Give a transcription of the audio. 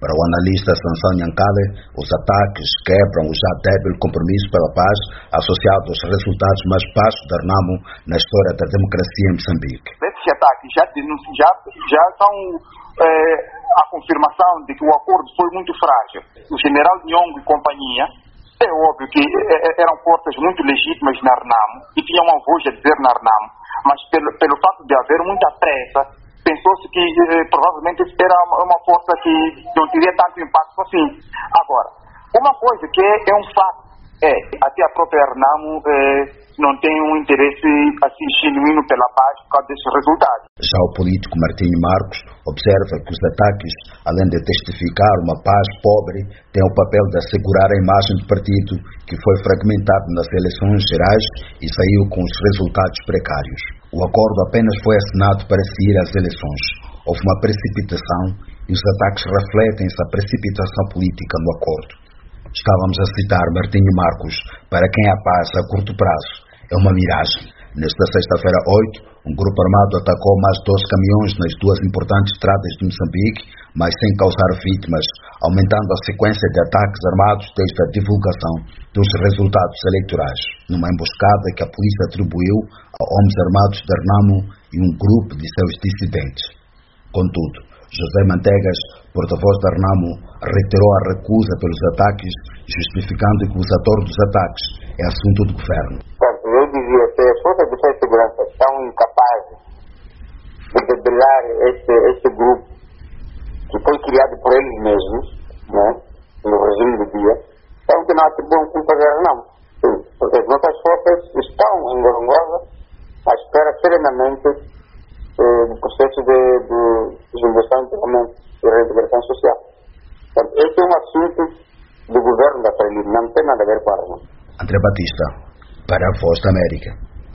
Para o analista Sansão Nhankale, os ataques quebram o já débil compromisso pela paz associado aos resultados mais baixos da RENAMO na história da democracia em Moçambique. Esses ataques já são a confirmação de que o acordo foi muito frágil. O general Nhongo e companhia, é óbvio que eram forças muito legítimas na RENAMO e tinham uma voz a dizer na RENAMO, mas pelo fato de haver muita pressa, pensou-se que provavelmente era uma força que não teria tanto impacto assim. Agora, uma coisa que é um fato, até a própria RENAMO não tem um interesse assim genuíno pela paz por causa desses resultados. Já o político Martinho Marcos observa que os ataques, além de testificar uma paz pobre, têm o papel de assegurar a imagem do partido, que foi fragmentado nas eleições gerais e saiu com os resultados precários. O acordo apenas foi assinado para seguir as eleições. Houve uma precipitação e os ataques refletem essa precipitação política no acordo. Estávamos a citar Martinho Marcos, para quem a paz a curto prazo é uma miragem. Nesta sexta-feira 8, um grupo armado atacou mais 12 caminhões nas duas importantes estradas de Moçambique, mas sem causar vítimas, aumentando a sequência de ataques armados desde a divulgação dos resultados eleitorais, numa emboscada que a polícia atribuiu a homens armados da RENAMO e um grupo de seus dissidentes. Contudo, José Mantegas, porta-voz da RENAMO, reiterou a recusa pelos ataques, justificando que os atores dos ataques é assunto do governo. Eu dizia que as forças de segurança são incapazes de debelar este grupo que foi criado por eles mesmos, né, no regime do dia, então que não atribuam culpa da RENAMO. Porque as nossas forças estão em Gorongosa à espera serenamente do processo de desenvolvimento e reintegração social. Então, este é um assunto do governo da Frelimo, não tem nada a ver com a RENAMO. André Batista, para a Voz da América.